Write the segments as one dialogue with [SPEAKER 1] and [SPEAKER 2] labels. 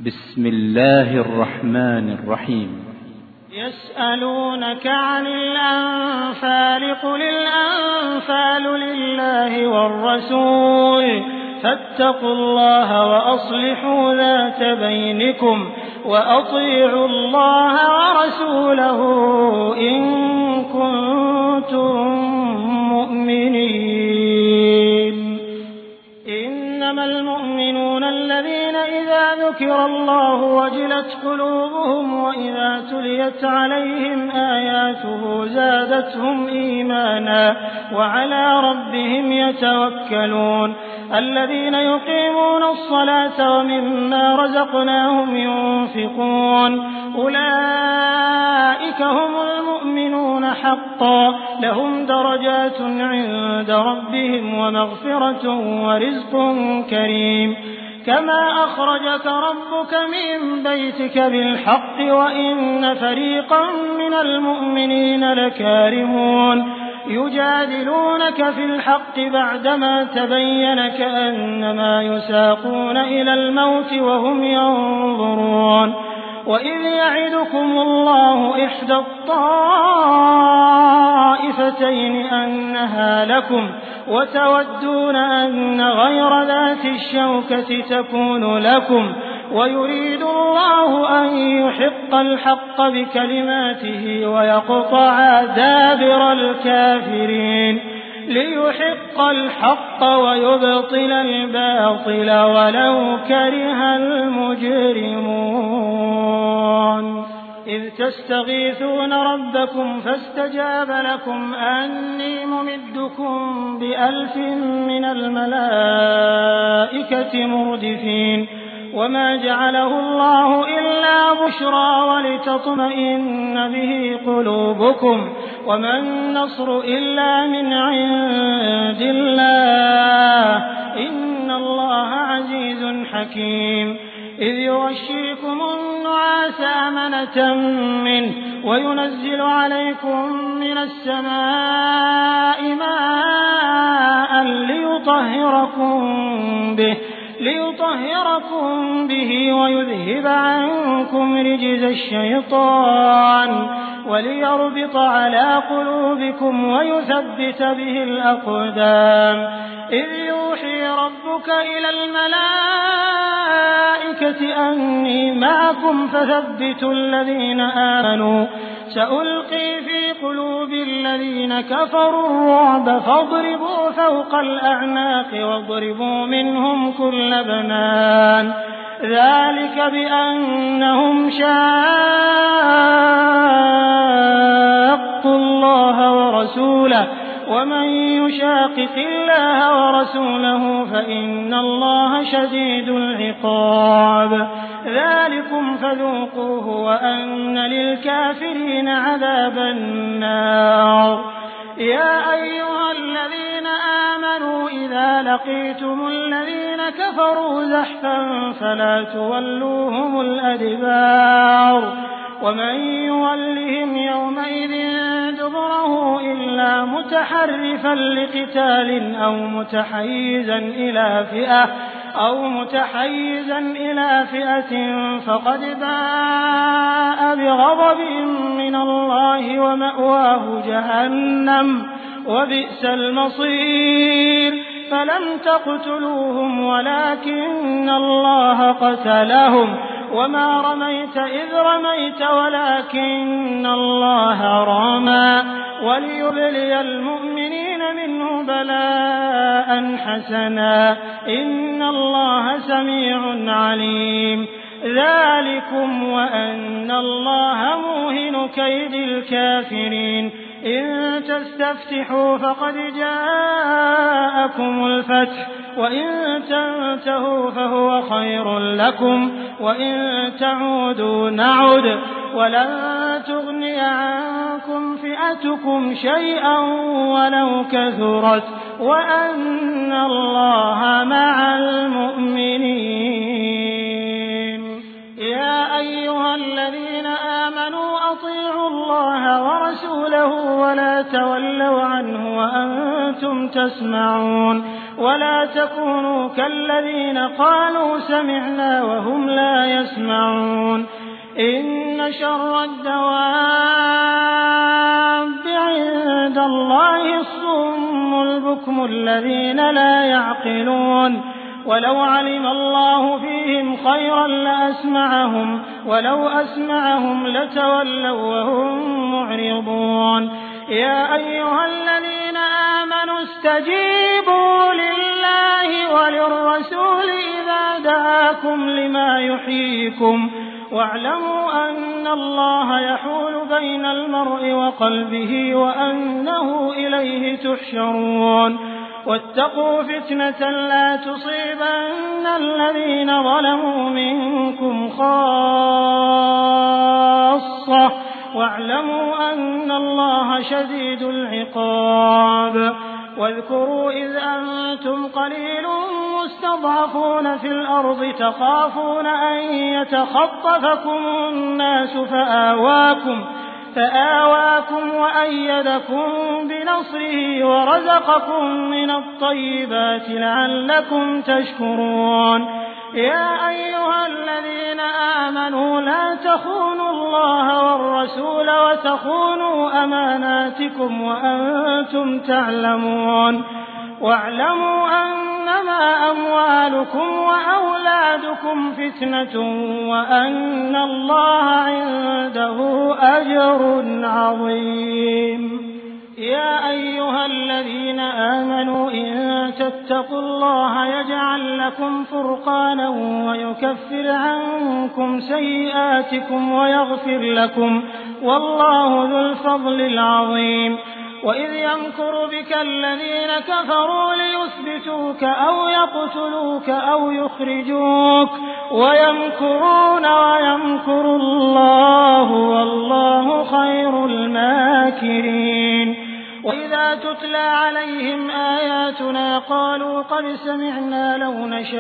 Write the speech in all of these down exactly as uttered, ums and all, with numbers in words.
[SPEAKER 1] بسم الله الرحمن الرحيم.
[SPEAKER 2] يسألونك عن الأنفال قل الأنفال لله والرسول فاتقوا الله وأصلحوا ذات بينكم وأطيعوا الله ورسوله إن كنتم مؤمنين. إنما المؤمنون الذين إذا ذكر الله وجلت قلوبهم وإذا تليت عليهم آياته زادتهم إيمانا وعلى ربهم يتوكلون. الذين يقيمون الصلاة ومما رزقناهم ينفقون أولئك هم المؤمنون حقا لهم درجات عند ربهم ومغفرة ورزق كريم. كما أخرجك ربك من بيتك بالحق وإن فريقا من المؤمنين لكارهون يجادلونك في الحق بعدما تبين كأنما يساقون إلى الموت وهم ينظرون. وإذ يعدكم الله إحدى الطائفتين أنها لكم وتودون أن غير ذات الشوكة تكون لكم ويريد الله أن يحق الحق بكلماته ويقطع دابر الكافرين ليحق الحق ويبطل الباطل ولو كره المجرمون. إذ تستغيثون ربكم فاستجاب لكم أني ممدكم بألف من الملائكة مردفين. وما جعله الله إلا بشرى ولتطمئن به قلوبكم وما النصر إلا من عند الله إن الله عزيز حكيم. إذ يغشيكم النعاس أمنة منه وينزل عليكم من السماء ماء ليطهركم به ليطهركم به ويذهب عنكم رجز الشيطان وليربط على قلوبكم ويثبت به الأقدام. إذ يوحي ربك إلى الملائكة أني معكم فثبتوا الذين آمنوا سألقي في قلوب الذين كفروا الرعب فاضربوا فوق الأعناق واضربوا منهم كل بنان. ذلك بأنهم شاقوا الله ورسوله ومن يشاقق الله ورسوله فإن الله شديد العقاب. ذلكم فذوقوه وأن للكافرين عذاب النار. يا أيها الذين آمنوا إذا لقيتم الذين كفروا زحفا فلا تولوهم الأدبار ومن يولهم يومئذ دبره إلا متحرفا لقتال أو متحيزا إلى فئة أو متحيزا إلى فئة فقد باء بغضب من الله ومأواه جهنم وبئس المصير. فلم تقتلوهم ولكن الله قتلهم وما رميت إذ رميت ولكن الله رمى وليبلي المؤمنين منه بلاء حسنا إن الله سميع عليم. ذلكم وأن الله موهن كيد الكافرين. إن تستفتحوا فقد جاءكم الفتح وإن تنتهوا فهو خير لكم وإن تعودوا نعد ولن تغني عنكم فئتكم شيئا ولو كثرت وأن الله مع المؤمنين. يا أيها الذين آمنوا أطيعوا الله ورسوله ولا تولوا عنه وأنتم تسمعون ولا تكونوا كالذين قالوا سمعنا وهم لا يسمعون إن شر الدواب عند الله الصم البكم الذين لا يعقلون ولو علم الله فيهم خيرا لأسمعهم ولو أسمعهم لتولوا وهم معرضون يا أيها الذين آمنوا استجيبوا لله وللرسول إذا دعاكم لما يحييكم واعلموا أن الله يحول بين المرء وقلبه وأنه إليه تحشرون واتقوا فتنة لا تصيبن الذين ظلموا منكم خاصة واعلموا أن الله شديد العقاب واذكروا إذ أنتم قليل مستضعفون في الأرض تخافون أن يتخطفكم الناس فآواكم فآواكم وأيدكم بنصره ورزقكم من الطيبات لعلكم تشكرون يا أيها الذين آمنوا لا تخونوا الله والرسول وتخونوا أماناتكم وأنتم تعلمون واعلموا أنما أموالكم وأولادكم فتنة وأن الله عنده أجر عظيم يا أيها الذين آمنوا إن تتقوا الله يجعل لكم فرقانا ويكفر عنكم سيئاتكم ويغفر لكم والله ذو الفضل العظيم وإذ يمكر بك الذين كفروا ليثبتوك أو يقتلوك أو يخرجوك ويمكرون ويمكر الله والله خير الماكرين وإذا تتلى عليهم آياتنا قالوا قد سمعنا لو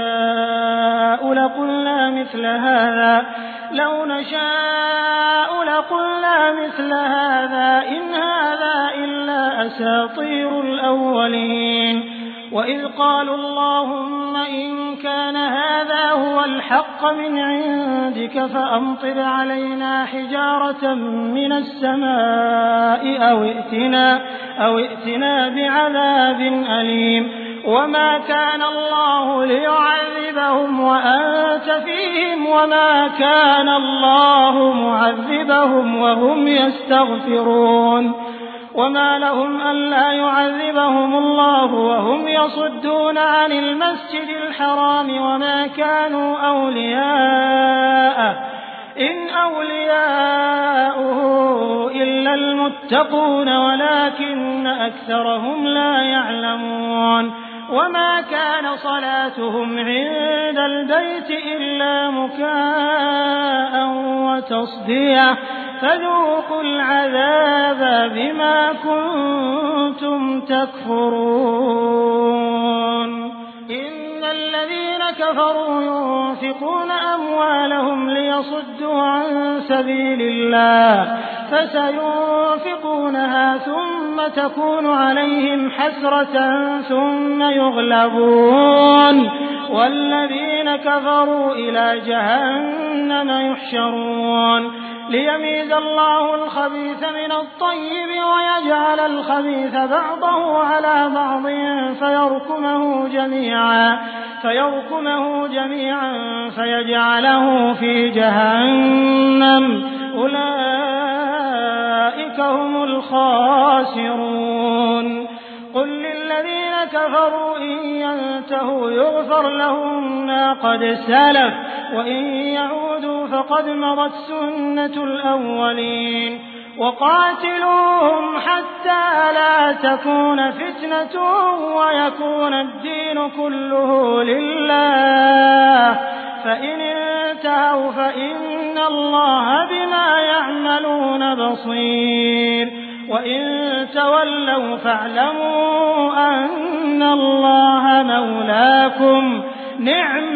[SPEAKER 2] نشاء لقلنا مثل هذا لو نشاء لقلنا مثل هذا إن هذا إلا أساطير الأولين وإذ قالوا اللهم إن كان هذا هو الحق من عندك فأمطر علينا حجارة من السماء أو ائتنا, أو ائتنا بعذاب أليم وما كان الله ليعذبهم وأنت فيهم وما كان الله معذبهم وهم يستغفرون وما لهم ألا يعذبهم الله وهم يصدون عن المسجد الحرام وما كانوا أولياءه إن أولياؤه إلا المتقون ولكن أكثرهم لا يعلمون وما كان صلاتهم عند البيت إلا مكاء وتصدية فذوقوا العذاب بما كنتم تكفرون إن الذين كفروا ينفقون أموالهم ليصدوا عن سبيل الله فسينفقونها ثم تكون عليهم حسرة ثم يغلبون والذين كفروا إلى جهنم يحشرون ليميز الله الخبيث من الطيب ويجعل الخبيث بعضه على بعض فيركمه جميعا فيركمه جميعا فيجعله في جهنم أولئك هم الخاسرون قل للذين كفروا إن ينتهوا يغفر لهم ما قد سلف وإن يعودوا فقد مضت سنة الأولين وقاتلوهم حتى لا تكون فتنة ويكون الدين كله لله فإن انتهوا فإن الله بما يعملون بصير وإن تولوا فاعلموا أن الله مولاكم نعم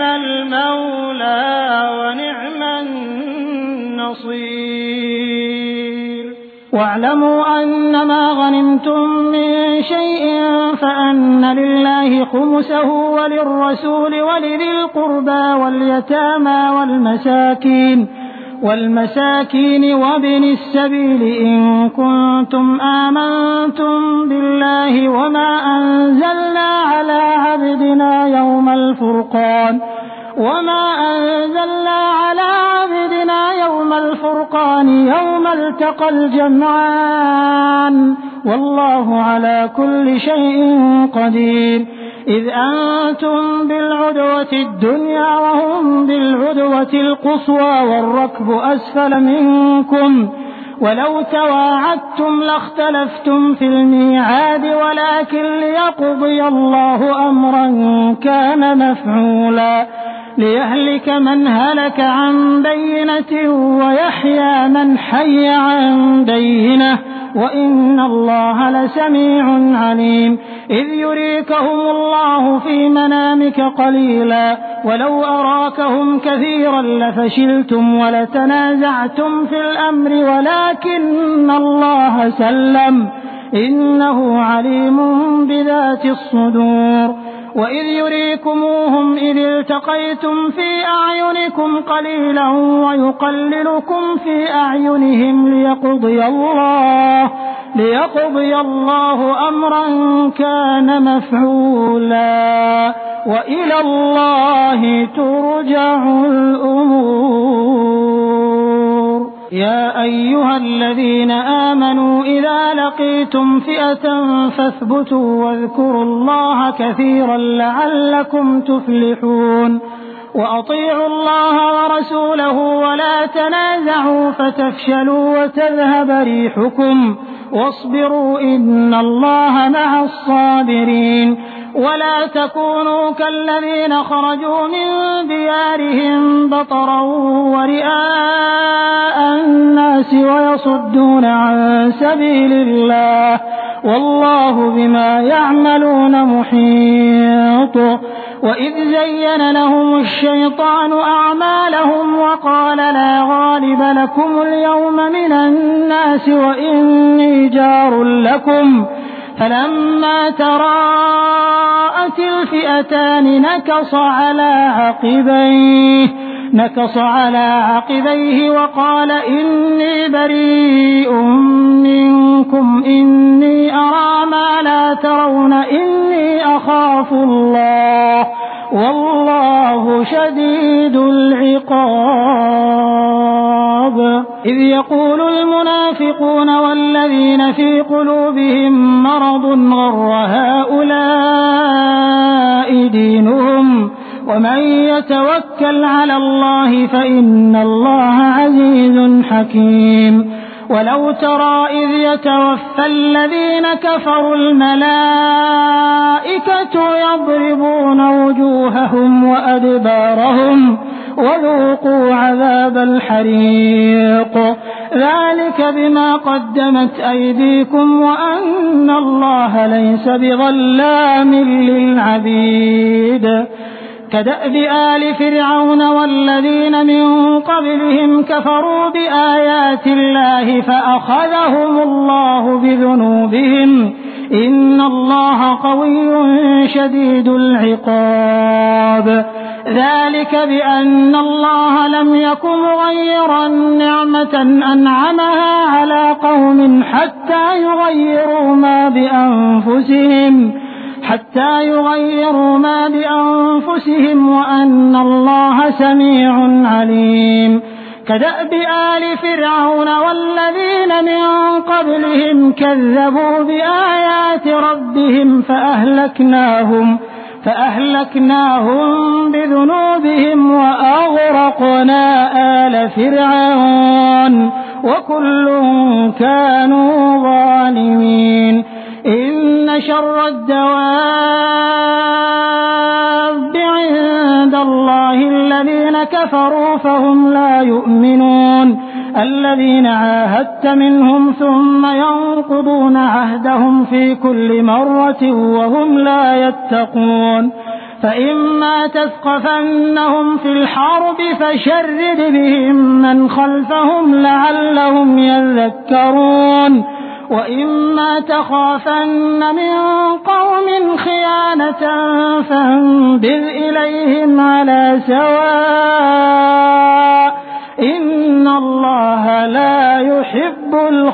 [SPEAKER 2] المولى ونعم النصير واعلموا أنما غنمتم من شيء فأن لله خمسه وللرسول ولذي القربى واليتامى والمساكين والمساكين وابن السبيل إن كنتم آمنتم بالله وما أنزلنا على عبدنا يوم الفرقان وما أنزلنا على عبدنا يوم الفرقان يوم التقى الجمعان والله على كل شيء قدير إذ أنتم بالعدوة الدنيا وهم بالعدوة القصوى والركب أسفل منكم ولو تواعدتم لاختلفتم في الميعاد ولكن ليقضي الله أمرا كان مفعولا ليهلك من هلك عن بينة ويحيى من حي عن بينة وإن الله لسميع عليم إذ يريكهم الله في منامك قليلا ولو أراكهم كثيرا لفشلتم ولتنازعتم في الأمر ولكن الله سلم إنه عليم بذات الصدور وإذ يريكموهم إذ التقيتم في أعينكم قليلا ويقللكم في أعينهم ليقضي الله ليقضي الله أمرا كان مفعولا وإلى الله ترجع الأمور يا أيها الذين آمنوا إذا لقيتم فئة فاثبتوا واذكروا الله كثيرا لعلكم تفلحون وأطيعوا الله ورسوله ولا تنازعوا فتفشلوا وتذهب ريحكم واصبروا إن الله مع الصابرين ولا تكونوا كالذين خرجوا من ديارهم بطرا ورئاء الناس ويصدون عن سبيل الله والله بما يعملون محيط وإذ زين لهم الشيطان أعمالهم وقال لا غالب لكم اليوم من الناس وإني جار لكم فلما تراءت الفئتان نكص على عقبيه نكص على عقبيه وقال إني بريء منكم إني أرى ما لا ترون إني أخاف الله والله شديد العقاب إذ يقول المنافقون والذين في قلوبهم مرض غر هؤلاء دينهم ومن يتوكل على الله فإن الله عزيز حكيم ولو ترى إذ يتوفى الذين كفروا الملائكة يضربون وجوههم وأدبارهم وذوقوا عذاب الحريق ذلك بما قدمت أيديكم وأن الله ليس بظلام للعبيد كدأب آل فرعون والذين من قبلهم كفروا بآيات الله فأخذهم الله بذنوبهم إن الله قوي شديد العقاب ذلك بأن الله لم يكن مغيرا نعمة أنعمها على قوم حتى يغيروا ما بأنفسهم حتى يغيروا ما بأنفسهم وأن الله سميع عليم كدأب آل فرعون والذين من قبلهم كذبوا بآيات ربهم فأهلكناهم فأهلكناهم بذنوبهم وأغرقنا آل فرعون وكل كانوا ظالمين إن شر الدواب عند الله الذين كفروا فهم لا يؤمنون الذين عاهدت منهم ثم ينقضون عهدهم في كل مرة وهم لا يتقون فإما تثقفنهم في الحرب فشرد بهم من خلفهم لعلهم يذكرون وإما تخافن من قوم خيانة فانبذ إليهم على سواء إن الله لا يحب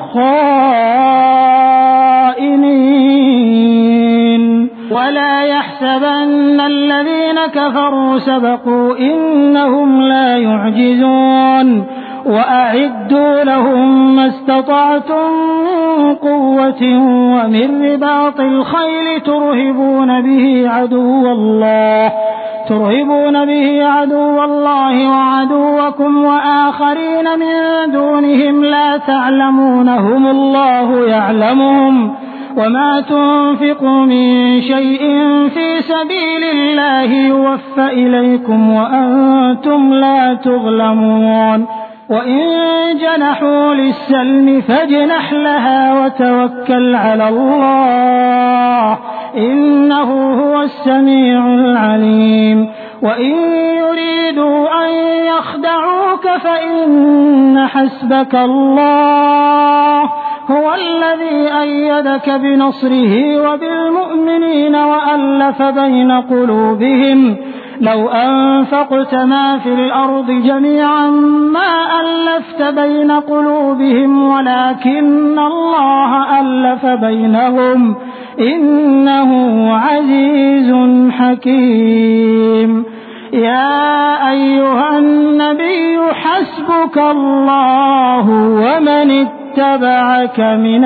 [SPEAKER 2] الخائنين ولا يحسبن الذين كفروا سبقوا إنهم لا يعجزون وأعدوا لهم ما استطعتم من قوة ومن رباط الخيل ترهبون به عدو الله ترهبون به عدو الله وعدوكم وآخرين من دونهم لا تعلمونهم الله يعلمهم وما تنفقوا من شيء في سبيل الله يوفى إليكم وأنتم لا تظلمون وإن جنحوا للسلم فاجنح لها وتوكل على الله إنه هو السميع العليم وإن يريدوا أن يخدعوك فإن حسبك الله هو الذي أيدك بنصره وبالمؤمنين وألف بين قلوبهم لو أنفقت ما في الأرض جميعا ما ألفت بين قلوبهم ولكن الله ألف بينهم إنه عزيز حكيم يا أيها النبي حسبك الله ومن اتبعك من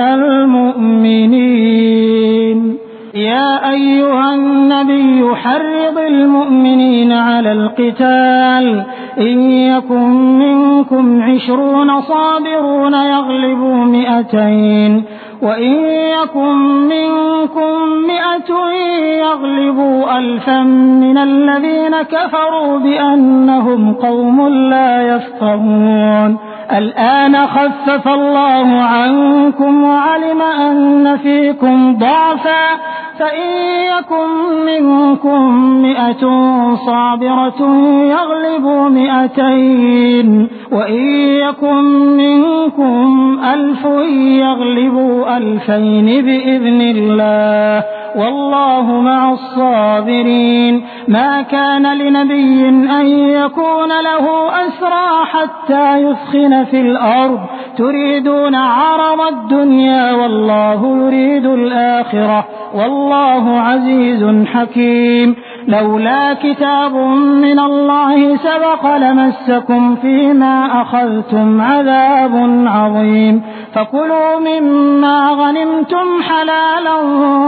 [SPEAKER 2] المؤمنين يا أيها النبي حرض المؤمنين على القتال إن يكن منكم عشرون صابرون يغلبوا مئتين وإن يكن منكم مئة يغلبوا ألفا من الذين كفروا بأنهم قوم لا يفقهون الآن خفف الله عنكم وعلم أن فيكم ضعفا فإن يكن منكم مئة صابرة يغلبوا مئتين وإن يكن منكم ألف يغلبوا ألفين بإذن الله والله مع الصابرين ما كان لنبي أن يكون له أسرى حتى يثخن في الأرض تريدون عرض الدنيا والله يريد الآخرة والله عزيز حكيم لولا كتاب من الله سبق لمسكم فيما أخذتم عذاب عظيم فكلوا مما غنمتم حلالا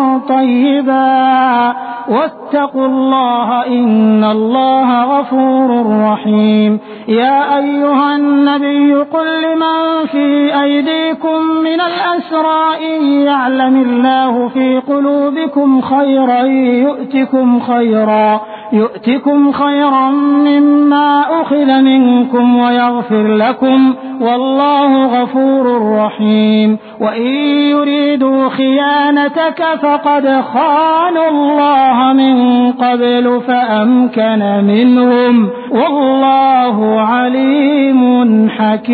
[SPEAKER 2] طيبا واتقوا الله إن الله غفور رحيم يا أيها النبي قل لمن في أيديكم من الأسرى إن يعلم الله في قلوبكم خيرا يؤتكم خيرا يؤتكم خيرا مما أخذ منكم ويغفر لكم والله غفور رحيم وإن يريدوا خيانتك فقد خانوا الله من قبل فأمكن منهم والله عليم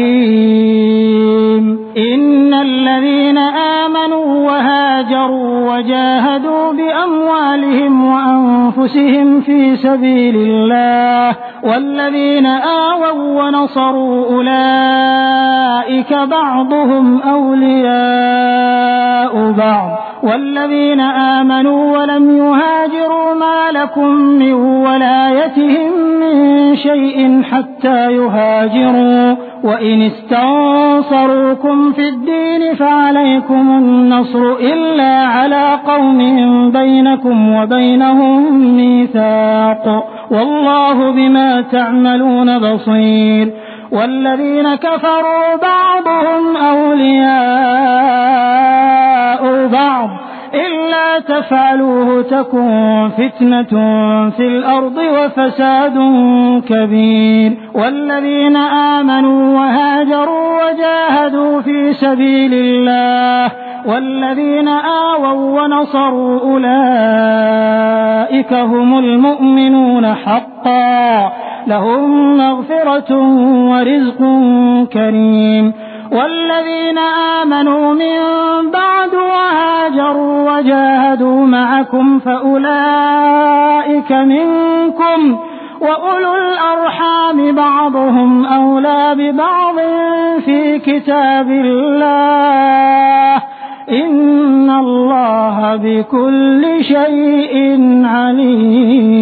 [SPEAKER 2] حكيم إن الذين آمنوا وهاجروا وجاهدوا بأموالهم وأنفسهم في سبيل الله والذين آووا ونصروا أولئك بعضهم أولياء بعض والذين آمنوا ولم يهاجروا ما لكم من ولايتهم من شيء حتى يهاجروا وإن استنصروكم في الدين فعليكم النصر إلا على قوم بينكم وبينهم ميثاق والله بما تعملون بصير والذين كفروا بعضهم أولياء بعض إلا تفعلوه تكن فتنة في الأرض وفساد كبير والذين آمنوا وهاجروا وجاهدوا في سبيل الله والذين آووا ونصروا أولئك هم المؤمنون حقا لهم مغفرة ورزق كريم والذين آمنوا من بعد وهاجروا وجاهدوا معكم فأولئك منكم وأولو الأرحام بعضهم أولى ببعض في كتاب الله إن الله بكل شيء عليم.